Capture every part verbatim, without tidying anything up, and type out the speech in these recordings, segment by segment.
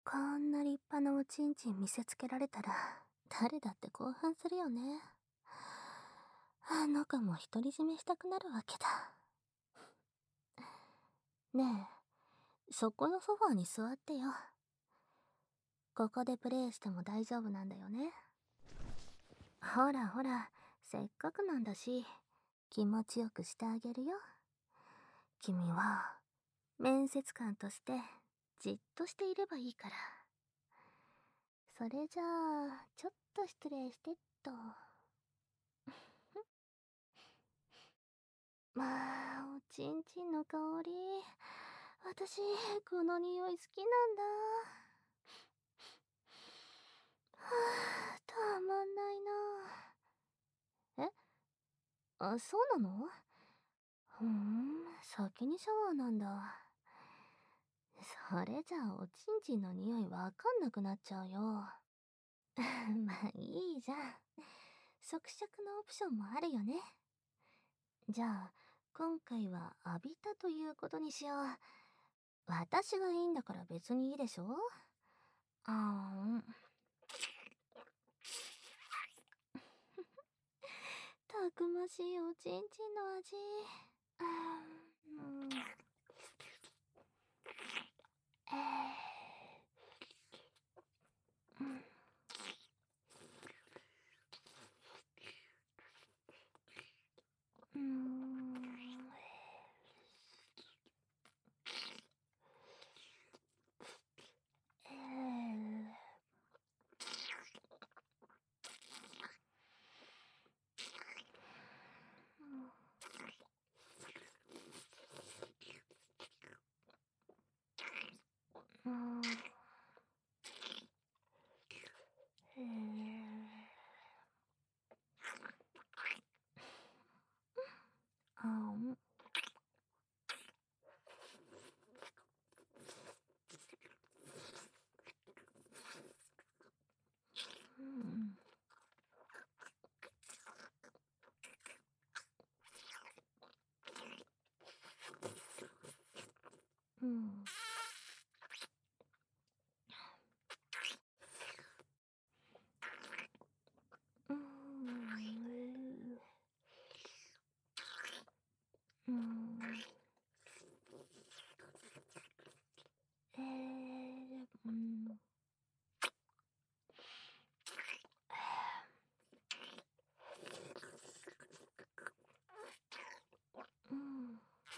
こんな立派なおちんちん見せつけられたら、誰だって興奮するよね。あの子も独り占めしたくなるわけだ。ねえ、そこのソファーに座ってよ。ここでプレイしても大丈夫なんだよね。ほらほら、せっかくなんだし、気持ちよくしてあげるよ。君は、面接官として、じっとしていればいいから。それじゃあ、ちょっと失礼してっと。まあ、おちんちんの香り。私、この匂い好きなんだ。はあ、たまんないな。えあ、そうなの？ふーん、先にシャワーなんだ。それじゃあ、おちんちんの匂いわかんなくなっちゃうよ。まあ、いいじゃん。即食のオプションもあるよね。じゃあ、今回は浴びたということにしよう。私がいいんだから別にいいでしょ？あーん。たくましいおちんちんの味。あーん。えーうんうーん。えーうん。えーあん。うん。うん。うん。うん。えー、うん。うん。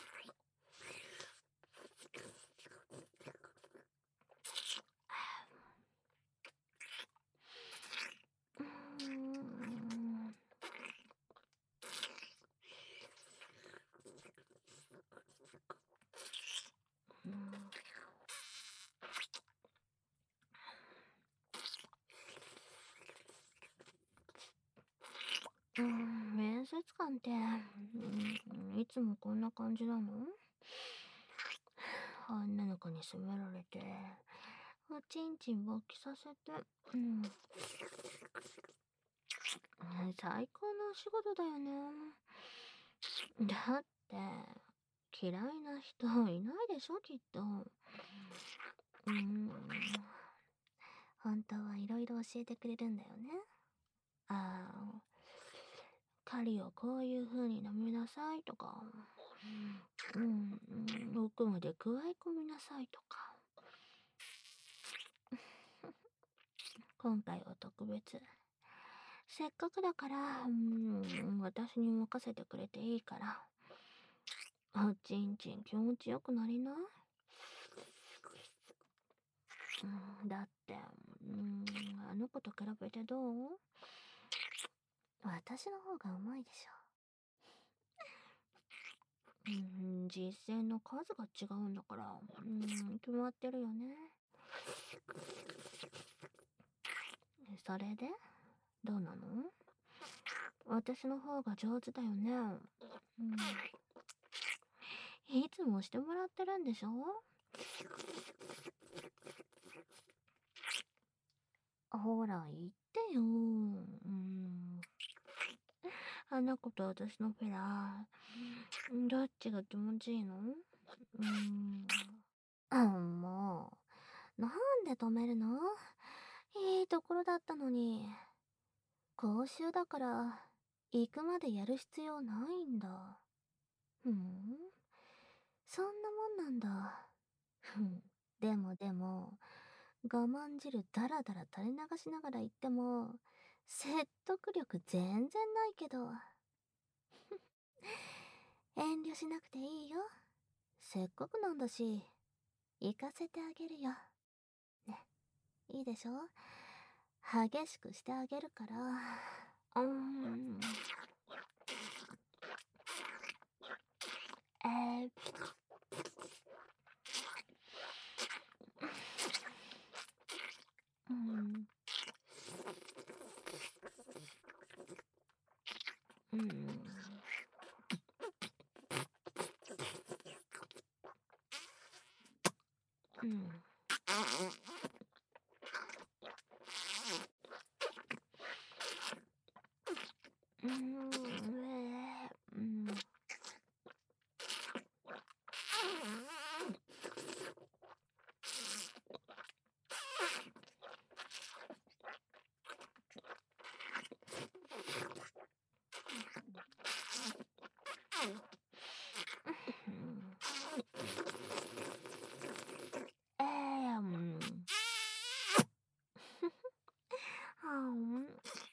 うん。うん、面接官って、うん、いつもこんな感じなの？女の子に責められて、おちんちん勃起させて、うん、最高のお仕事だよね。だって、嫌いな人いないでしょ、きっと。うん、本当はいろいろ教えてくれるんだよね。ああ、狩りをこういう風に飲みなさいとか、うん、奥まで加え込みなさいとか。今回は特別。せっかくだから、うん、私に任せてくれていいから。おちんちん気持ちよくなりな。うん、だって、うん、あの子と比べてどう？私の方がうまいでしょ。うん、実践の数が違うんだから、うん、決まってるよね。それでどうなの？私の方が上手だよね。うん、いつもしてもらってるんでしょ？ほら、言ってよ。うん。あの子と私のフェラ、どっちが気持ちいいの？うん。あ、もう。 なんで止めるの？いいところだったのに。講習だから、行くまでやる必要ないんだ。ふん。そんなもんなんだ。ふん。でもでも、我慢汁だらだら垂れ流しながら言っても、説得力全然ないけど。遠慮しなくていいよ。せっかくなんだし、行かせてあげるよ。ね、いいでしょ？激しくしてあげるから。うーん。えー、うん。うん。うん。うーん、えー、うん。えー、うん。はん。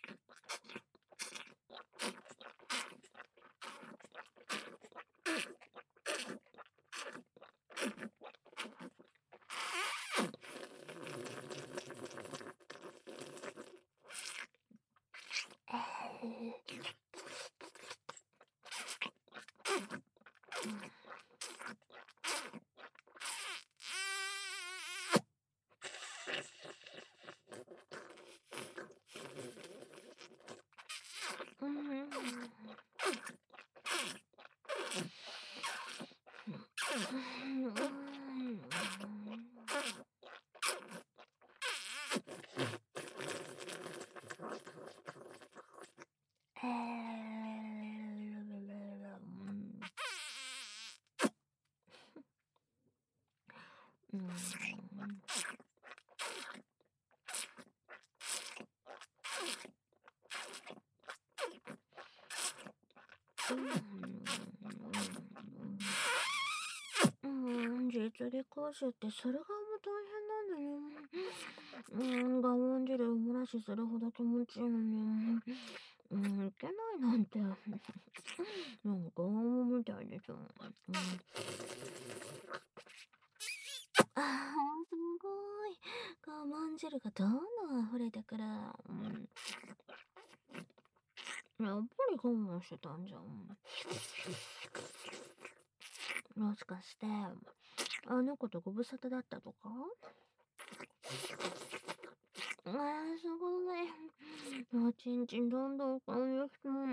えー、うん。えー、うん。うん、実技講習ってそれがもう大変なんだよ。うん、我慢汁漏らしするほど気持ちいいのに。うん、いけないなんて。なんか拷問みたいでしょ。うん、あー、すごい。我慢汁がどんどん溢れてくる。うん、やっぱり我慢してたんじゃん。もしかして、あの子とご無沙汰だったとか？あー、すごい。あ、ちんちんどんどん感激しても、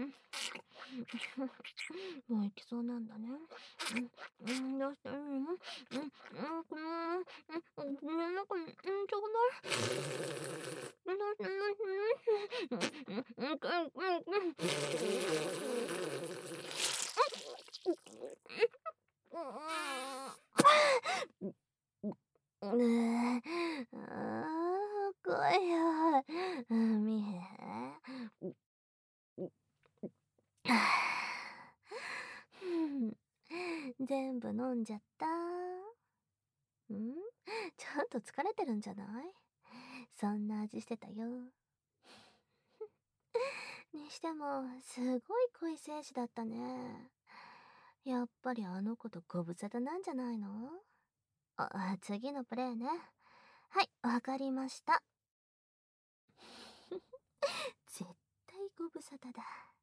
もう行きそうなんだね。うん、うん、どうしたらいいの？うん、うん、このまま、うん、夢の中に、うん、ちょうだい。どうしたどうしたどうしたうん、うん、うん、うん、うん。うー、ああ、怖いよ。うん、見へん。全部飲んじゃった。ん？ちょっと疲れてるんじゃない？そんな味してたよ。にしても、すごい濃い精子だったね。やっぱりあの子とご無沙汰なんじゃないの？あ、次のプレイね。はい、わかりました。絶対ご無沙汰だ。